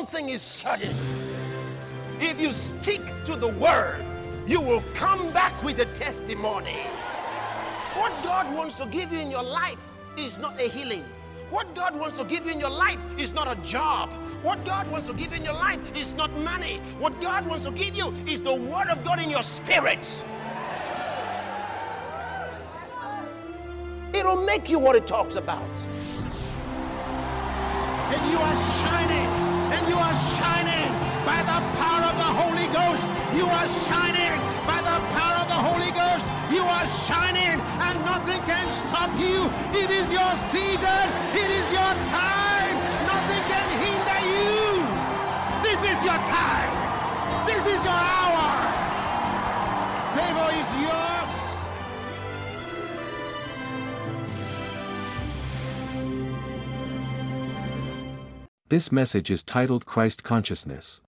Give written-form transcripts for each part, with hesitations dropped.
thing is certain. If you stick to the word, you will come back with a testimony. What God wants to give you in your life is not a healing. What God wants to give you in your life is not a job. What God wants to give you in your life is not money. What God wants to give you is the word of God in your spirit. It'll make you what it talks about. And you are shining. And you are shining by the power of the Holy Ghost. You are shining by the power of the Holy Ghost. You are shining and nothing can stop you. It is your season. It is your time. Nothing can hinder you. This is your time. This is your hour. Favor is yours. This message is titled Christ Consciousness.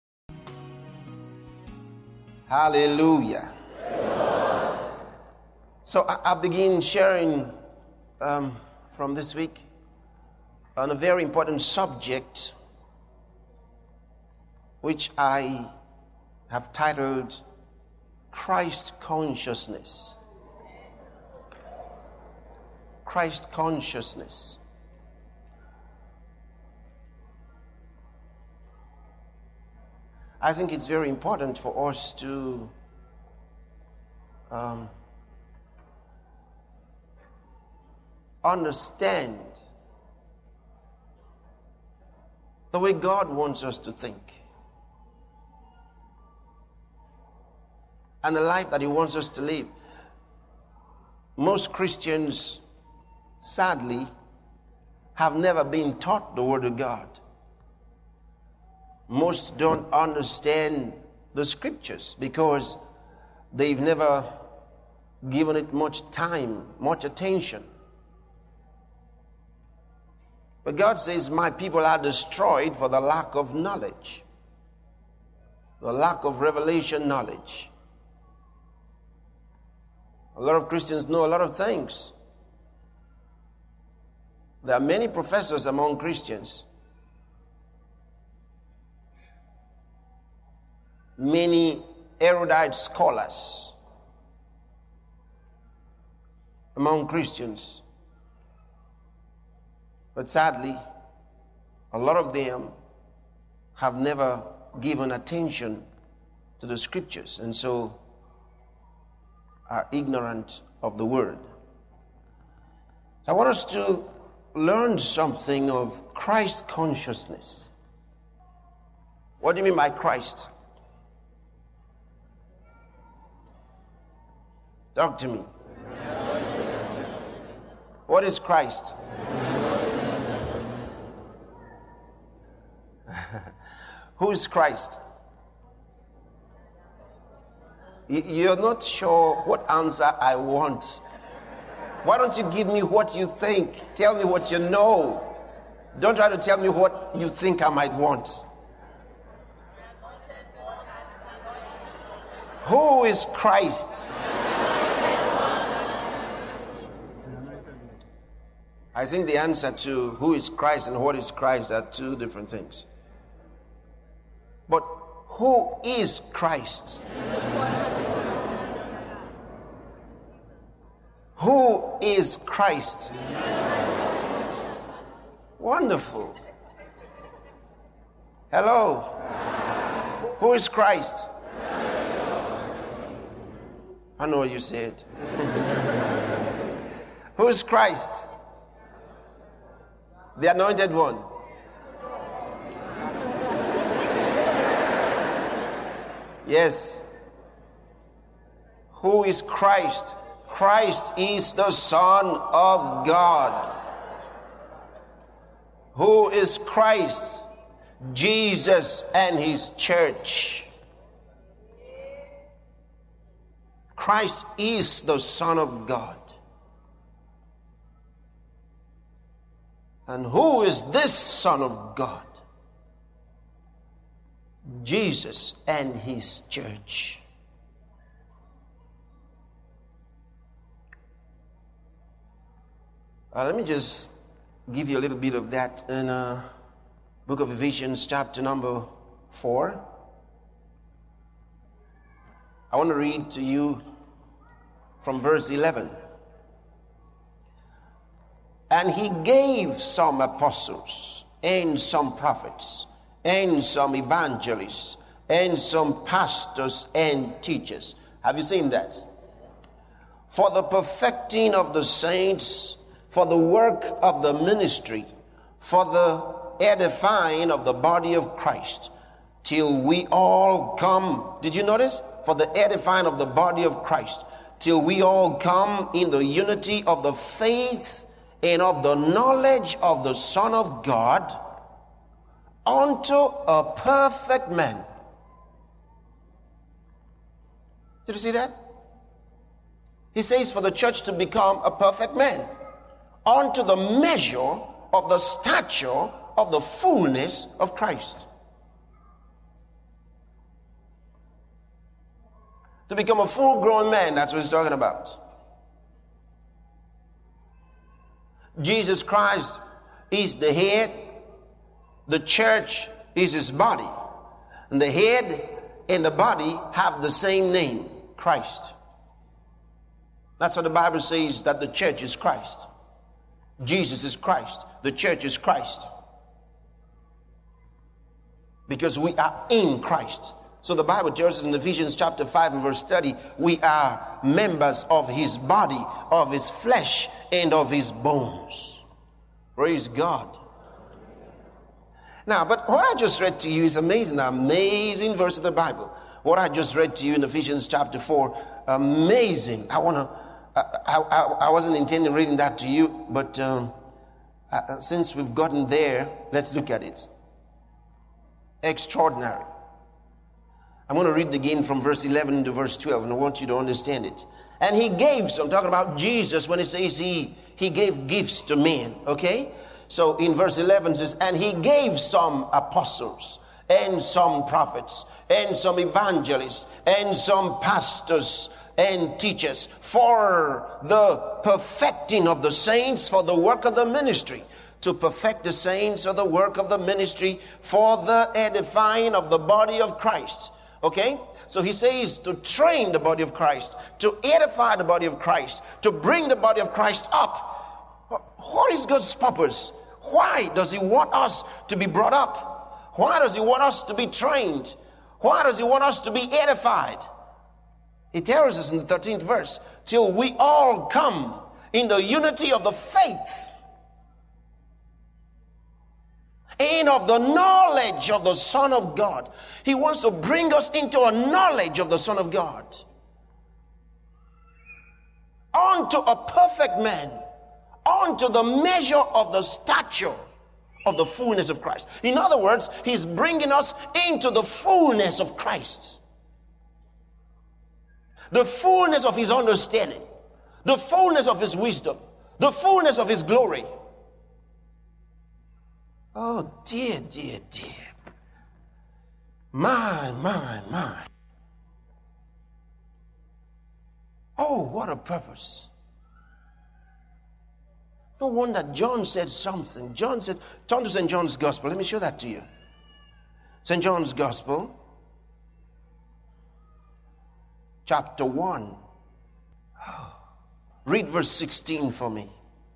Hallelujah. So I begin sharing from this week on a very important subject which I have titled Christ Consciousness. Christ Consciousness. I think it's very important for us to understand the way God wants us to think and the life that He wants us to live. Most Christians, sadly, have never been taught the Word of God. Most don't understand the scriptures because they've never given it much time, much attention. But God says, my people are destroyed for the lack of knowledge, the lack of revelation knowledge. A lot of Christians know a lot of things. There are many professors among Christians. Many erudite scholars among Christians. But sadly, a lot of them have never given attention to the scriptures and so are ignorant of the word. I want us to learn something of Christ consciousness. What do you mean by Christ? Talk to me. What is Christ? Who is Christ? You're not sure what answer I want. Why don't you give me what you think? Tell me what you know. Don't try to tell me what you think I might want. Who is Christ? I think the answer to who is Christ and what is Christ are two different things. But who is Christ? Who is Christ? Wonderful. Hello. Who is Christ? I know what you said. Who is Christ? The anointed one. Yes. Who is Christ? Christ is the Son of God. Who is Christ? Jesus and His church. Christ is the Son of God. And who is this Son of God? Jesus and His church. Let me just give you a little bit of that. And Book of Ephesians, chapter number 4. I want to read to you from verse 11. And he gave some apostles, and some prophets, and some evangelists, and some pastors and teachers. Have you seen that? For the perfecting of the saints, for the work of the ministry, for the edifying of the body of Christ, till we all come. Did you notice? For the edifying of the body of Christ, till we all come in the unity of the faith and of the knowledge of the Son of God, unto a perfect man. Did you see that? He says for the church to become a perfect man, unto the measure of the stature of the fullness of Christ. To become a full-grown man, that's what he's talking about. Jesus Christ is the head. The church is his body. And the head and the body have the same name, Christ. That's what the Bible says, that the church is Christ. Jesus is Christ. The church is Christ. Because we are in Christ. So the Bible tells us in Ephesians chapter 5 and verse 30, we are members of his body, of his flesh, and of his bones. Praise God. Now, but what I just read to you is amazing, an amazing verse of the Bible. What I just read to you in Ephesians chapter 4, amazing. I wasn't intending reading that to you, but since we've gotten there, let's look at it. Extraordinary. I'm going to read again from verse 11 to verse 12, and I want you to understand it. And he gave some, talking about Jesus when it says he gave gifts to men, okay? So in verse 11 it says, and he gave some apostles, and some prophets, and some evangelists, and some pastors and teachers, for the perfecting of the saints, for the work of the ministry, to perfect the saints for the work of the ministry, for the edifying of the body of Christ. Okay? So he says to train the body of Christ, to edify the body of Christ, to bring the body of Christ up. What is God's purpose? Why does he want us to be brought up? Why does he want us to be trained? Why does he want us to be edified? He tells us in the 13th verse, till we all come in the unity of the faith and of the knowledge of the Son of God. He wants to bring us into a knowledge of the Son of God. Unto a perfect man, unto the measure of the stature of the fullness of Christ. In other words, he's bringing us into the fullness of Christ. The fullness of his understanding, the fullness of his wisdom, the fullness of his glory. Oh dear, dear, dear. My. Oh, what a purpose. No wonder John said something. John said, turn to St. John's Gospel. Let me show that to you. St. John's Gospel, chapter 1. Read verse 16 for me.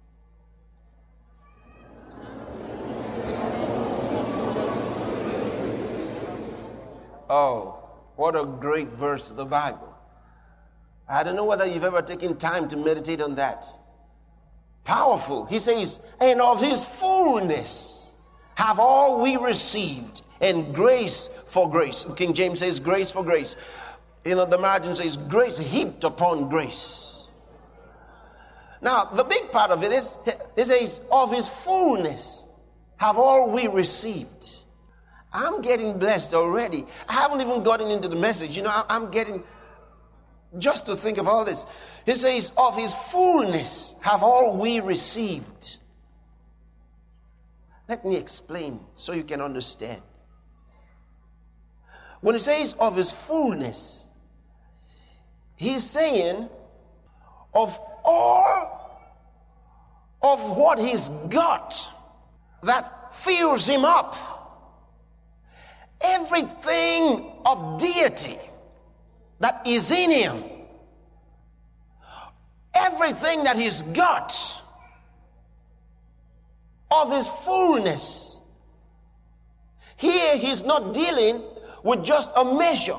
Oh, what a great verse of the Bible. I don't know whether you've ever taken time to meditate on that. Powerful. He says, and of his fullness have all we received, and grace for grace. King James says grace for grace. The margin says grace heaped upon grace. Now, the big part of it is, it says, of his fullness have all we received. I'm getting blessed already. I haven't even gotten into the message. I'm getting, just to think of all this. He says, of his fullness have all we received. Let me explain so you can understand. When he says of his fullness, he's saying of all of what he's got that fills him up. everything of deity that is in him, everything that he's got of his fullness. Here he's not dealing with just a measure.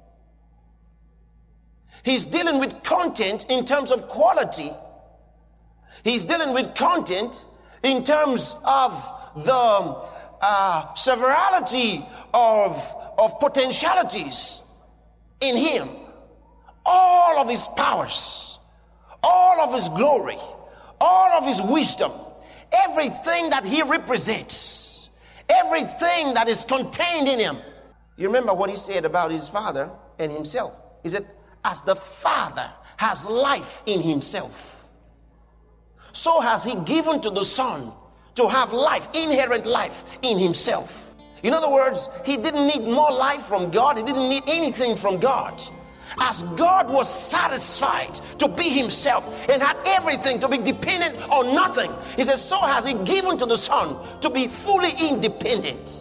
He's dealing with content in terms of quality. He's dealing with content in terms of the severality of potentialities in him. All of his powers, all of his glory, all of his wisdom, everything that he represents, everything that is contained in him. You remember what he said about his Father and himself. He said, as the Father has life in himself, so has he given to the Son to have life, inherent life in himself. In other words, he didn't need more life from God. He didn't need anything from God. As God was satisfied to be himself and had everything to be dependent on nothing, he says, so has he given to the Son to be fully independent.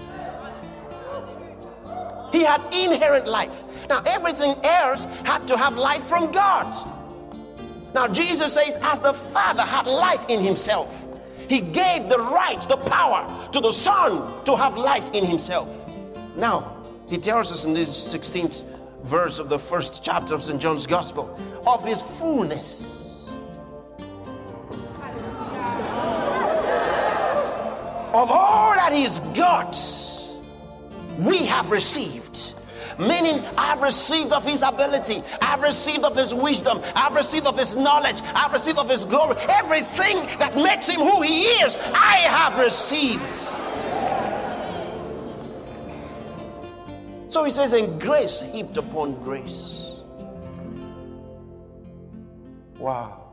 He had inherent life. Now everything else had to have life from God. Now Jesus says, as the Father had life in himself, he gave the right, the power to the Son to have life in himself. Now, he tells us in this 16th verse of the first chapter of St. John's Gospel of his fullness. Of all that he's got, we have received. Meaning, I've received of his ability, I've received of his wisdom, I've received of his knowledge, I've received of his glory. Everything that makes him who he is, I have received. So he says, and grace heaped upon grace. Wow.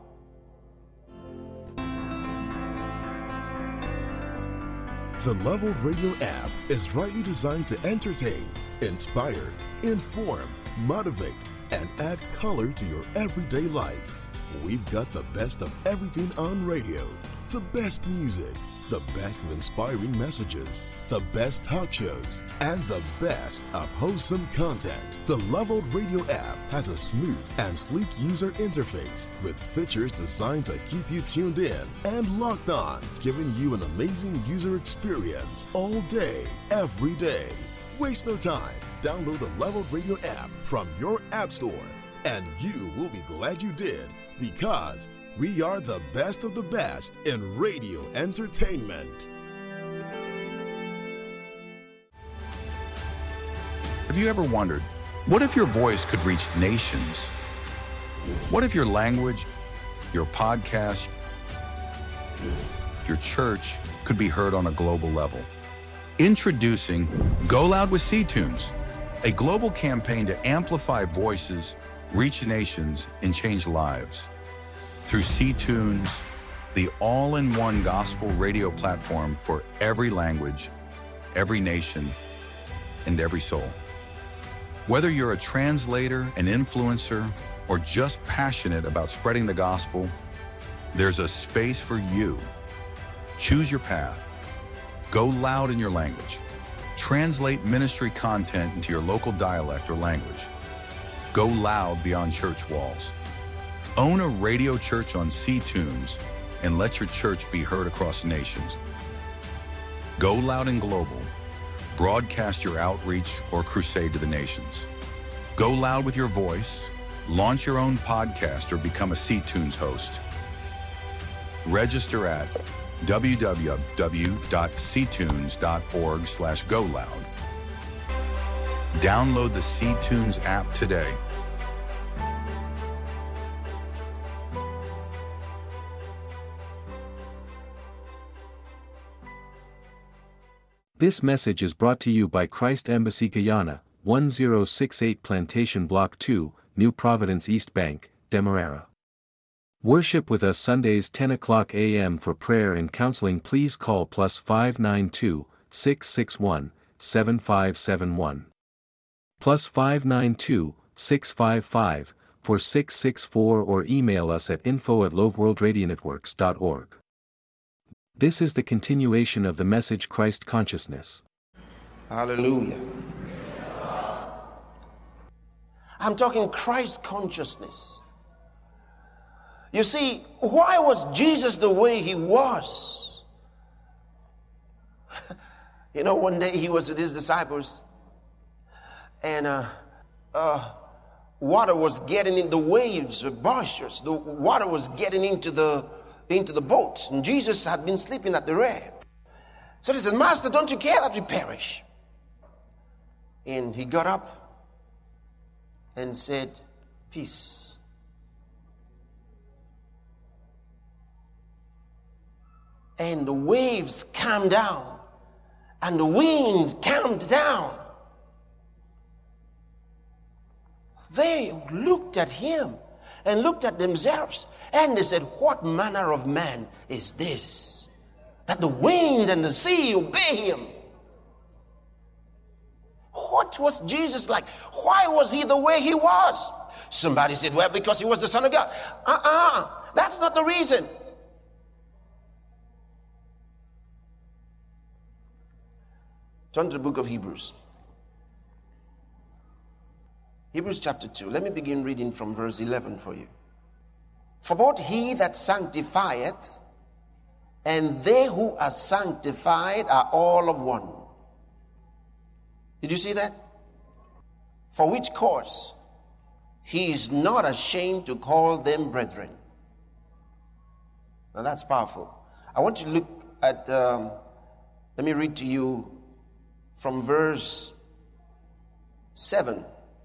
The Leveled Radio app is rightly designed to entertain, inspire, inform, motivate, and add color to your everyday life. We've got the best of everything on radio, the best music, the best of inspiring messages, the best talk shows, and the best of wholesome content. The Leveled Radio app has a smooth and sleek user interface with features designed to keep you tuned in and locked on, giving you an amazing user experience all day, every day. Waste no time. Download the Leveled Radio app from your app store, and you will be glad you did, because we are the best of the best in radio entertainment. Have you ever wondered, what if your voice could reach nations? What if your language, your podcast, your church could be heard on a global level? Introducing Go Loud with C-Tunes, a global campaign to amplify voices, reach nations, and change lives. Through C-Tunes, the all-in-one gospel radio platform for every language, every nation, and every soul. Whether you're a translator, an influencer, or just passionate about spreading the gospel, there's a space for you. Choose your path. Go loud in your language. Translate ministry content into your local dialect or language. Go loud beyond church walls. Own a radio church on C-Tunes and let your church be heard across nations. Go loud and global. Broadcast your outreach or crusade to the nations. Go loud with your voice. Launch your own podcast or become a C-Tunes host. Register at www.ctunes.org/goloud. Download the C-Tunes app today. This message is brought to you by Christ Embassy Guyana, 1068 Plantation Block 2, New Providence East Bank, Demerara. Worship with us Sundays 10 o'clock a.m. For prayer and counseling. Please call +592 661 7571. +592 655 4664 or email us at info@loveworldradionetworks.org. This is the continuation of the message Christ Consciousness. Hallelujah. I'm talking Christ consciousness. You see, why was Jesus the way he was? You know, one day he was with his disciples, and water was getting in, the waves were boisterous. The water was getting into the boat, and Jesus had been sleeping at the rear. So they said, Master, don't you care that we perish? And he got up and said, peace. And the waves calmed down, and the wind calmed down. They looked at him and looked at themselves, and they said, what manner of man is this, that the winds and the sea obey him? What was Jesus like? Why was he the way he was? Somebody said, well, because he was the Son of God. That's not the reason. Turn to the book of Hebrews. Hebrews chapter 2. Let me begin reading from verse 11 for you. For both he that sanctifieth and they who are sanctified are all of one. Did you see that? For which cause he is not ashamed to call them brethren. Now that's powerful. I want you to look at, let me read to you from verse 7.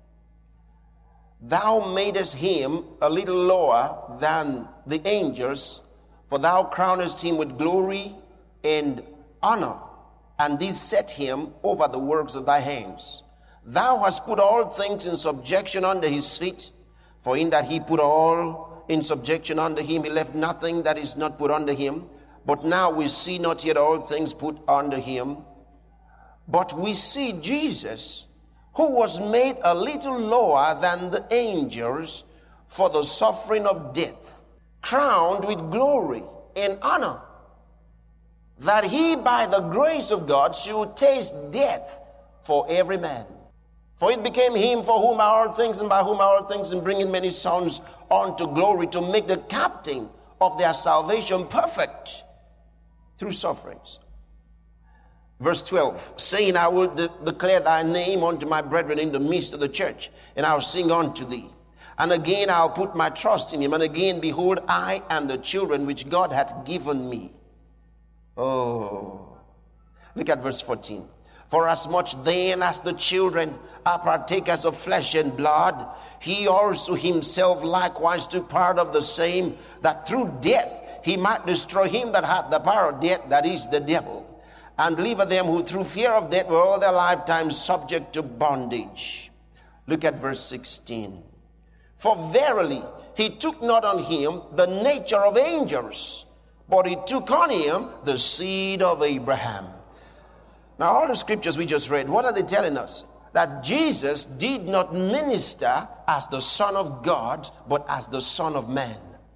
Thou madest him a little lower than the angels, for thou crownest him with glory and honor, and didst set him over the works of thy hands. Thou hast put all things in subjection under his feet, for in that he put all in subjection under him, he left nothing that is not put under him. But now we see not yet all things put under him, but we see Jesus, who was made a little lower than the angels for the suffering of death, crowned with glory and honor, that he by the grace of God should taste death for every man. For it became him for whom are all things, and by whom are all things, and bringing many sons unto glory, to make the captain of their salvation perfect through sufferings. Verse 12, saying, I will declare thy name unto my brethren in the midst of the church, and I will sing unto thee. And again I'll put my trust in him. And again, behold, I and the children which God hath given me. Oh, look at verse 14. For as much then as the children are partakers of flesh and blood, he also himself likewise took part of the same, that through death he might destroy him that hath the power of death, that is the devil, and deliver them who through fear of death were all their lifetime subject to bondage. Look at verse 16. For verily he took not on him the nature of angels, but he took on him the seed of Abraham. Now all the scriptures we just read, what are they telling us? That Jesus did not minister as the Son of God, but as the Son of Man.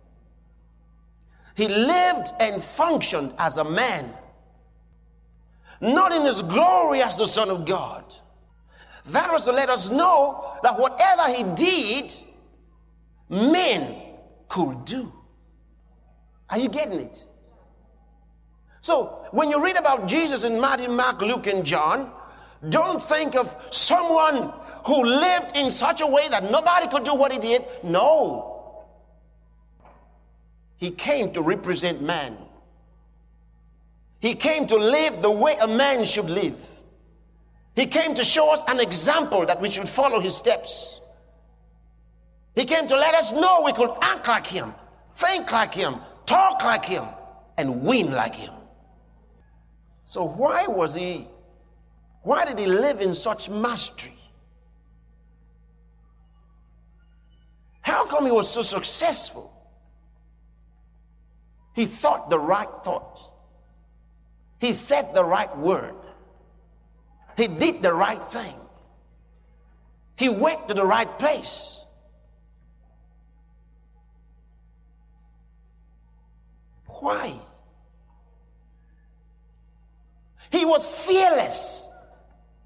He lived and functioned as a man, not in his glory as the Son of God. That was to let us know that whatever he did, men could do. Are you getting it? So when you read about Jesus in Matthew, Mark, Luke, and John, don't think of someone who lived in such a way that nobody could do what he did. No. He came to represent man. He came to live the way a man should live. He came to show us an example that we should follow his steps. He came to let us know we could act like him, think like him, talk like him, and win like him. So why did he live in such mastery? How come he was so successful? He thought the right thought. He said the right word. He did the right thing. He went to the right place. Why? He was fearless.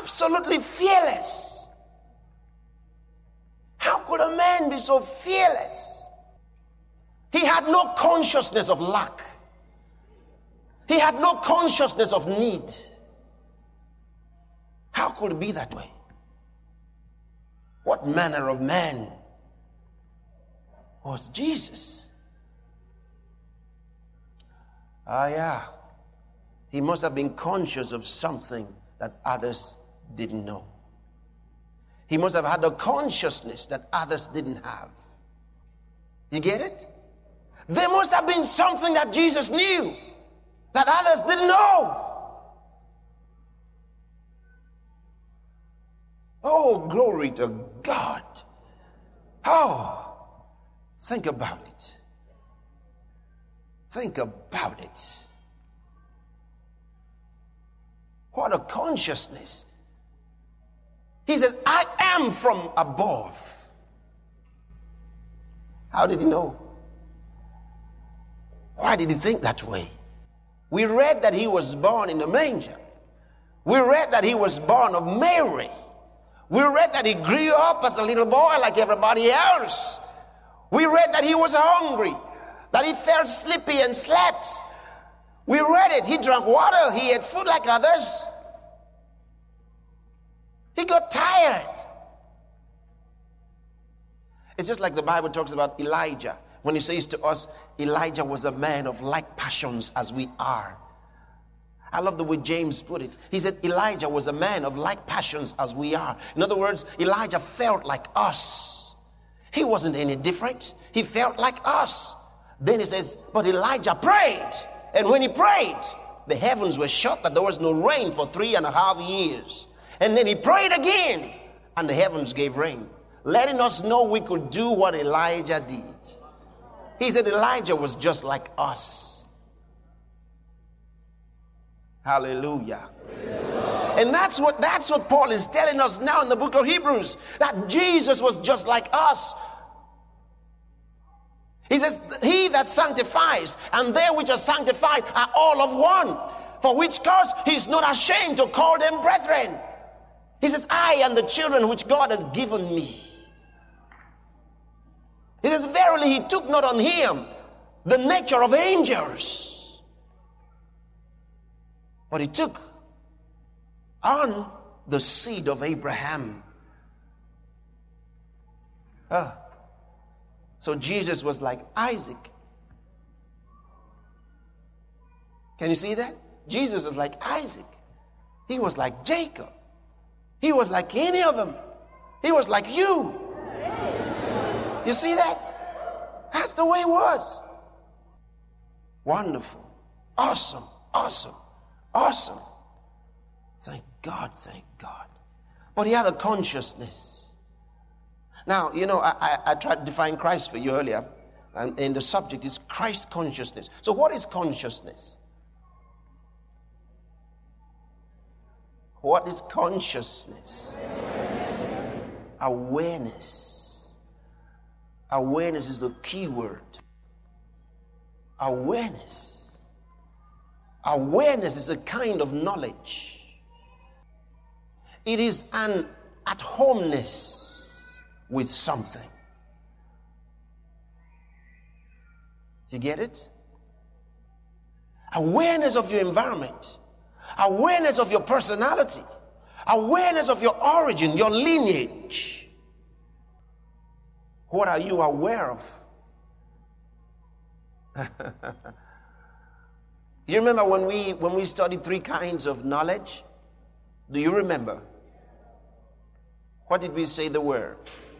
absolutely fearless. How could a man be so fearless? He had no consciousness of lack. He had no consciousness of need. How could it be that way? What manner of man was Jesus? Yeah. He must have been conscious of something that others didn't know. He must have had a consciousness that others didn't have. You get it? There must have been something that Jesus knew that others didn't know. Oh, glory to God. Oh, think about it. Think about it. What a consciousness. He says, I am from above. How did he know? Why did he think that way? We read that he was born in a manger. We read that he was born of Mary. We read that he grew up as a little boy like everybody else. We read that he was hungry, that he felt sleepy and slept. We read it. He drank water. He ate food like others. He got tired. It's just like the Bible talks about Elijah. When he says to us, Elijah was a man of like passions as we are. I love the way James put it. He said Elijah was a man of like passions as we are. In other words, Elijah felt like us. He wasn't any different. He felt like us. Then he says, but Elijah prayed. And when he prayed, the heavens were shut, that there was no rain for 3.5 years. And then he prayed again, and the heavens gave rain, letting us know we could do what Elijah did. He said Elijah was just like us. Hallelujah. And that's what Paul is telling us now in the book of Hebrews, that Jesus was just like us. He says, he that sanctifies and they which are sanctified are all of one, for which cause he is not ashamed to call them brethren. He says, I and the children which God had given me. He says, verily he took not on him the nature of angels, but he took on the seed of Abraham. So Jesus was like Isaac. Can you see that? Jesus was like Isaac. He was like Jacob. He was like any of them. He was like you. You see that? That's the way it was. Wonderful. Awesome. Awesome. Awesome. Thank God. Thank God. But he had a consciousness. Now, you know, I tried to define Christ for you earlier, and the subject is Christ consciousness. So what is consciousness? What is consciousness? Awareness. Awareness is the key word. Awareness. Awareness is a kind of knowledge. It is an at-homeness with something. You get it? Awareness of your environment. Awareness of your personality. Awareness of your origin, your lineage. What are you aware of? You remember when we studied 3 kinds of knowledge? Do you remember? What did we say they were?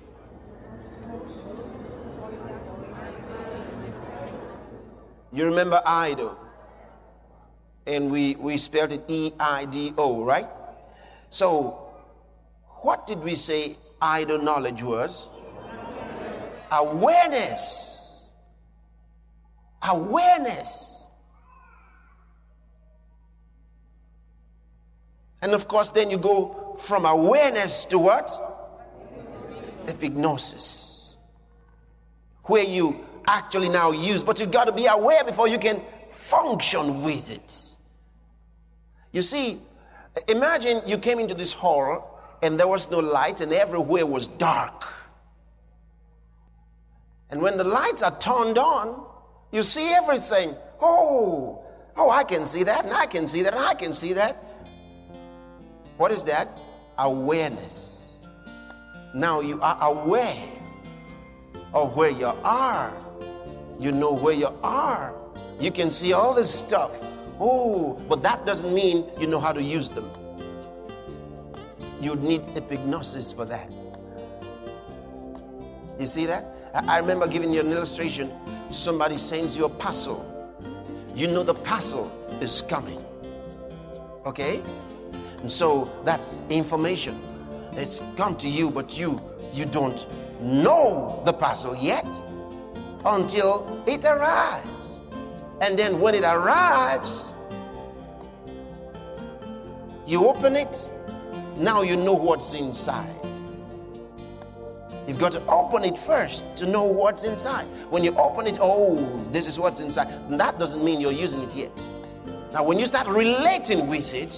You remember Eido? And we spelled it E-I-D-O, right? So, what did we say Eido knowledge was? Awareness. Awareness. And of course, then you go from awareness to what? Epignosis. Where you actually now use, but you got to be aware before you can function with it. You see, Imagine you came into this hall and there was no light and everywhere was dark. And when the lights are turned on, you see everything. Oh, I can see that, and I can see that, and I can see that. What is that? Awareness. Now you are aware of where you are. You know where you are. You can see all this stuff. Oh, but that doesn't mean you know how to use them. You need epignosis for that. You see that? I remember giving you an illustration. Somebody sends you a parcel. You know the parcel is coming. Okay? And so that's information. It's come to you, but you don't know the parcel yet until it arrives. And then when it arrives, you open it. Now you know what's inside. You've got to open it first to know what's inside. When you open it, oh, this is what's inside. And that doesn't mean you're using it yet. Now, when you start relating with it,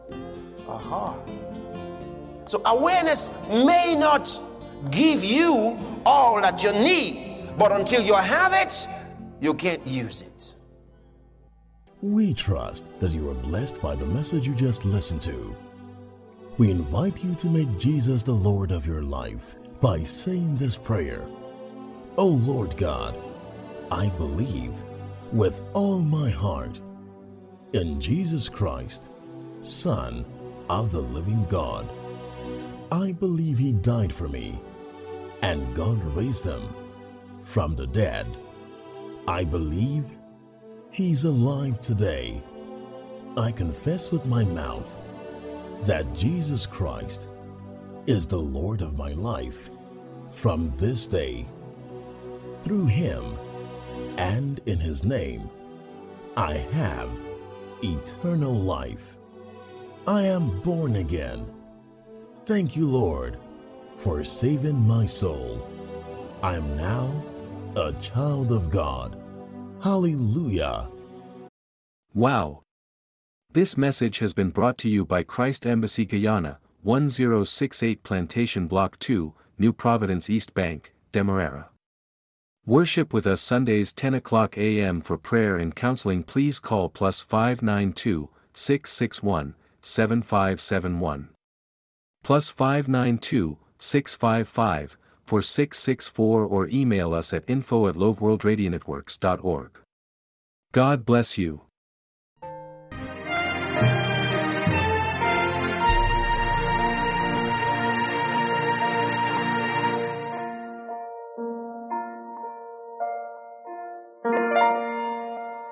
So awareness may not give you all that you need, but until you have it, you can't use it. We trust that you are blessed by the message you just listened to. We invite you to make Jesus the Lord of your life by saying this prayer. Oh Lord God, I believe with all my heart in Jesus Christ, Son of the living God. I believe He died for me and God raised Him from the dead. I believe He's alive today. I confess with my mouth that Jesus Christ is the Lord of my life from this day. Through Him and in His name, I have eternal life. I am born again. Thank you, Lord, for saving my soul. I am now a child of God. Hallelujah. Wow. This message has been brought to you by Christ Embassy Guyana, 1068 Plantation Block 2, New Providence East Bank, Demerara. Worship with us Sundays 10 o'clock a.m. For prayer and counseling. Please call +592 661 7571. +592 655 4664 or email us at info@loveworldradionetworks.org. God bless you.